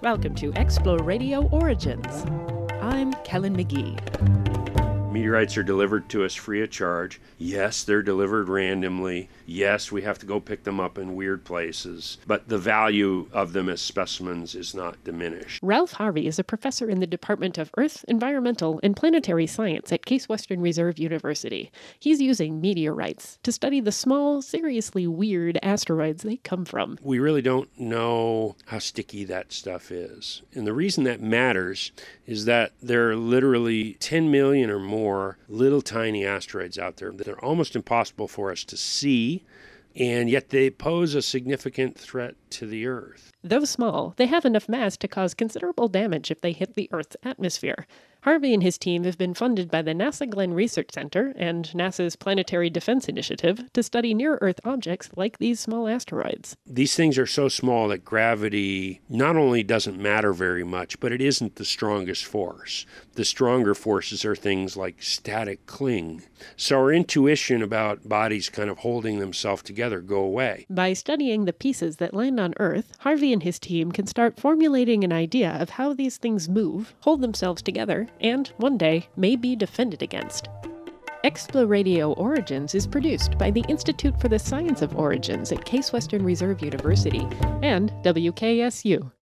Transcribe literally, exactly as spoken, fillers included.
Welcome to Exploradio Origins. I'm Kellen McGee. Meteorites are delivered to us free of charge. Yes, they're delivered randomly. Yes, we have to go pick them up in weird places. But the value of them as specimens is not diminished. Ralph Harvey is a professor in the Department of Earth, Environmental, and Planetary Science at Case Western Reserve University. He's using meteorites to study the small, seriously weird asteroids they come from. We really don't know how sticky that stuff is. And the reason that matters is that there are literally ten million or more little tiny asteroids out there that are almost impossible for us to see, and yet they pose a significant threat to the Earth. Though small, they have enough mass to cause considerable damage if they hit the Earth's atmosphere. Harvey and his team have been funded by the NASA Glenn Research Center and NASA's Planetary Defense Initiative to study near-Earth objects like these small asteroids. These things are so small that gravity not only doesn't matter very much, but it isn't the strongest force. The stronger forces are things like static cling. So our intuition about bodies kind of holding themselves together go away. By studying the pieces that land on Earth, Harvey and his team can start formulating an idea of how these things move, hold themselves together, and one day may be defended against. Exploradio Origins is produced by the Institute for the Science of Origins at Case Western Reserve University and W K S U.